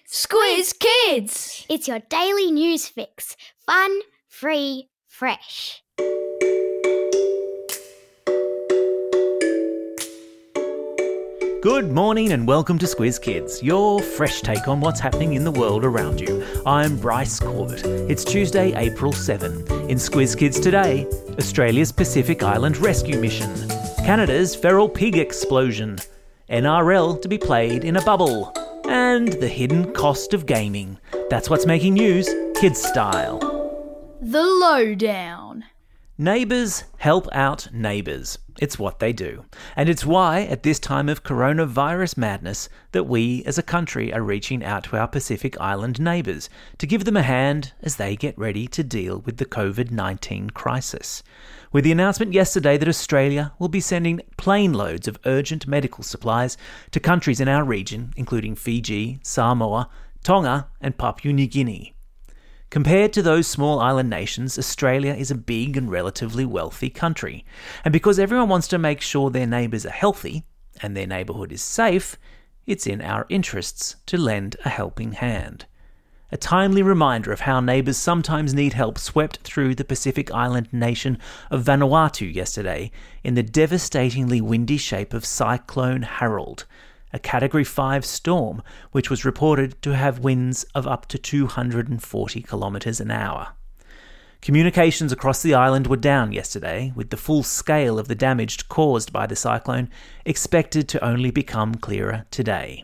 Squiz Kids! It's your daily news fix. Fun, free, fresh. Good morning and welcome to Squiz Kids, your fresh take on what's happening in the world around you. I'm Bryce Corbett. It's Tuesday, April 7. In Squiz Kids today, Australia's Pacific Island Rescue Mission, Canada's feral pig explosion, NRL to be played in a bubble, and the hidden cost of gaming. That's what's making news, kids style. The Lowdown. Neighbours help out neighbours. It's what they do. And it's why, at this time of coronavirus madness, that we as a country are reaching out to our Pacific Island neighbours to give them a hand as they get ready to deal with the COVID-19 crisis. With the announcement yesterday that Australia will be sending plane loads of urgent medical supplies to countries in our region, including Fiji, Samoa, Tonga and Papua New Guinea. Compared to those small island nations, Australia is a big and relatively wealthy country. And because everyone wants to make sure their neighbours are healthy and their neighbourhood is safe, it's in our interests to lend a helping hand. A timely reminder of how neighbours sometimes need help swept through the Pacific Island nation of Vanuatu yesterday in the devastatingly windy shape of Cyclone Harold, a Category 5 storm which was reported to have winds of up to 240 kilometres an hour. Communications across the island were down yesterday, with the full scale of the damage caused by the cyclone expected to only become clearer today.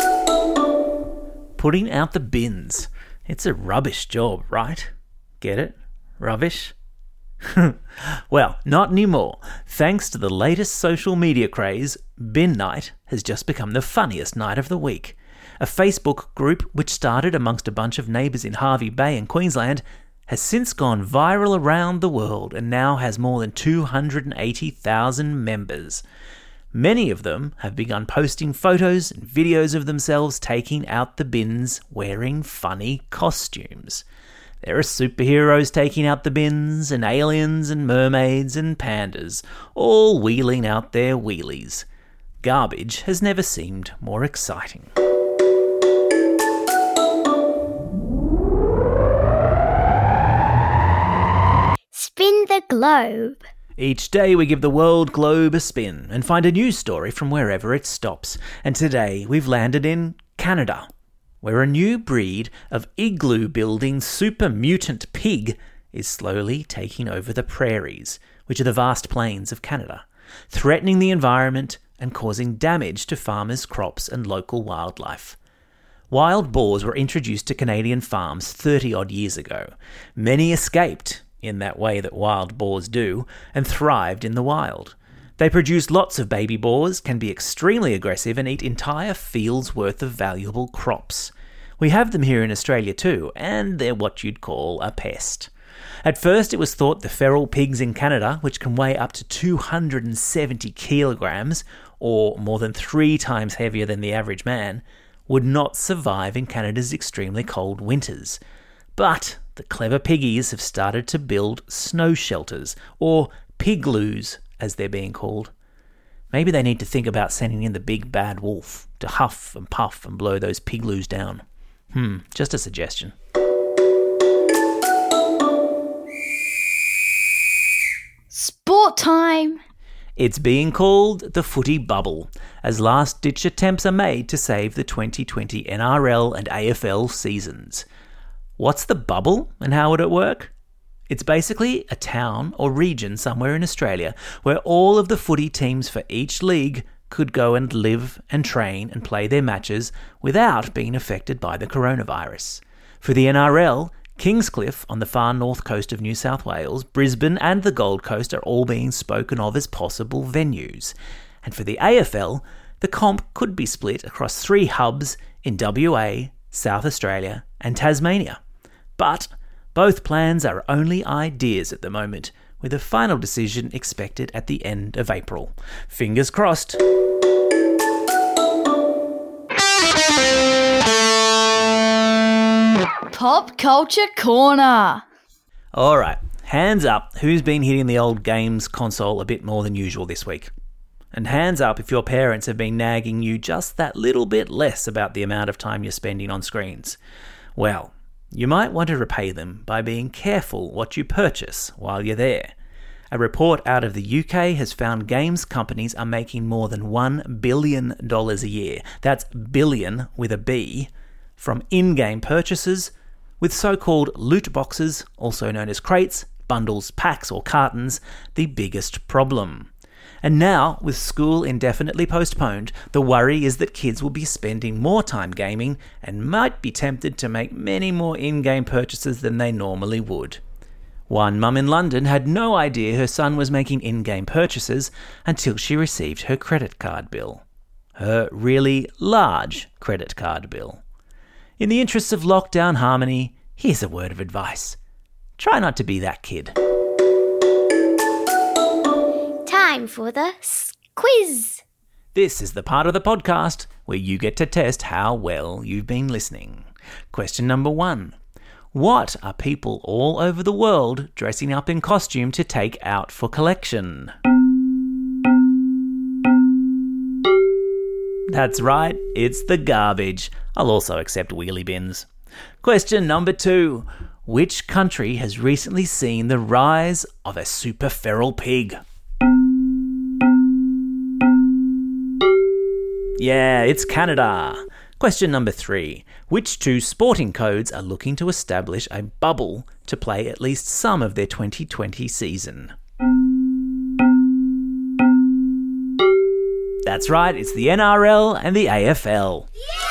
Putting out the bins. It's a rubbish job, right? Get it? Rubbish? Well, not anymore. Thanks to the latest social media craze, Bin Night has just become the funniest night of the week. A Facebook group which started amongst a bunch of neighbours in Hervey Bay in Queensland has since gone viral around the world and now has more than 280,000 members. Many of them have begun posting photos and videos of themselves taking out the bins wearing funny costumes. There are superheroes taking out the bins, and aliens and mermaids and pandas, all wheeling out their wheelies. Garbage has never seemed more exciting. Spin the globe. Each day we give the world globe a spin and find a news story from wherever it stops. And today we've landed in Canada, where a new breed of igloo-building super mutant pig is slowly taking over the prairies, which are the vast plains of Canada, threatening the environment and causing damage to farmers' crops and local wildlife. Wild boars were introduced to Canadian farms 30-odd years ago. Many escaped, in that way that wild boars do, and thrived in the wild. They produce lots of baby boars, can be extremely aggressive and eat entire fields worth of valuable crops. We have them here in Australia too, and they're what you'd call a pest. At first it was thought the feral pigs in Canada, which can weigh up to 270 kilograms, or more than 3 times heavier than the average man, would not survive in Canada's extremely cold winters. But the clever piggies have started to build snow shelters, or pigloos, as they're being called. Maybe they need to think about sending in the big bad wolf to huff and puff and blow those pigloos down. Just a suggestion. Sport time! It's being called the footy bubble, as last-ditch attempts are made to save the 2020 NRL and AFL seasons. What's the bubble and how would it work? It's basically a town or region somewhere in Australia where all of the footy teams for each league could go and live and train and play their matches without being affected by the coronavirus. For the NRL, Kingscliff on the far north coast of New South Wales, Brisbane and the Gold Coast are all being spoken of as possible venues. And for the AFL, the comp could be split across 3 hubs in WA, South Australia and Tasmania. But both plans are only ideas at the moment, with a final decision expected at the end of April. Fingers crossed. Pop Culture Corner. Alright, hands up, who's been hitting the old games console a bit more than usual this week? And hands up if your parents have been nagging you just that little bit less about the amount of time you're spending on screens. Well, you might want to repay them by being careful what you purchase while you're there. A report out of the UK has found games companies are making more than $1 billion a year. That's billion with a B, from in-game purchases, with so-called loot boxes, also known as crates, bundles, packs or cartons, the biggest problem. And now, with school indefinitely postponed, the worry is that kids will be spending more time gaming and might be tempted to make many more in-game purchases than they normally would. One mum in London had no idea her son was making in-game purchases until she received her credit card bill. Her really large credit card bill. In the interests of lockdown harmony, here's a word of advice. Try not to be that kid. Time for the quiz. This is the part of the podcast where you get to test how well you've been listening. Question number 1. What are people all over the world dressing up in costume to take out for collection? That's right, it's the garbage. I'll also accept wheelie bins. Question number 2. Which country has recently seen the rise of a super feral pig? Yeah, it's Canada. Question number 3. Which 2 sporting codes are looking to establish a bubble to play at least some of their 2020 season? That's right, it's the NRL and the AFL.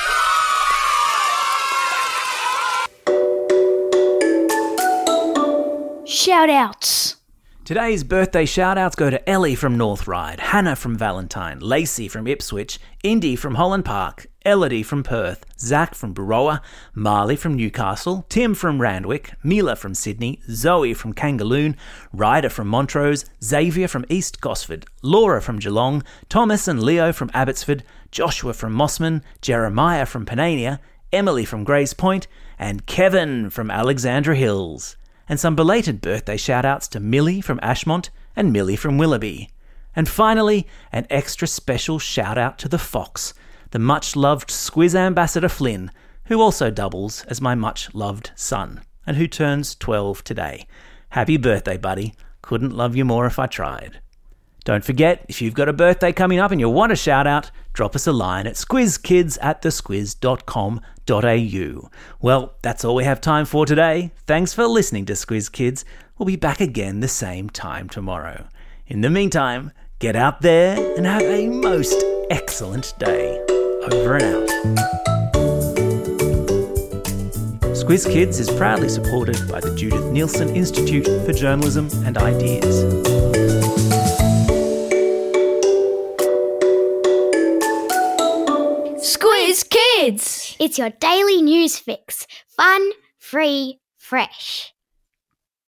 Shout-outs. Today's birthday shout-outs go to Ellie from North Ryde, Hannah from Valentine, Lacey from Ipswich, Indy from Holland Park, Elodie from Perth, Zach from Baroa, Marley from Newcastle, Tim from Randwick, Mila from Sydney, Zoe from Kangaloon, Ryder from Montrose, Xavier from East Gosford, Laura from Geelong, Thomas and Leo from Abbotsford, Joshua from Mossman, Jeremiah from Panania, Emily from Grays Point, and Kevin from Alexandra Hills. And some belated birthday shout-outs to Millie from Ashmont and Millie from Willoughby. And finally, an extra special shout-out to the Fox, the much-loved Squiz Ambassador Flynn, who also doubles as my much-loved son, and who turns 12 today. Happy birthday, buddy. Couldn't love you more if I tried. Don't forget, if you've got a birthday coming up and you want a shout-out, drop us a line at squizkids@thesquiz.com.au. Well, that's all we have time for today. Thanks for listening to Squiz Kids. We'll be back again the same time tomorrow. In the meantime, get out there and have a most excellent day. Over and out. Squiz Kids is proudly supported by the Judith Neilson Institute for Journalism and Ideas. Squiz Kids! It's your daily news fix. Fun, free, fresh.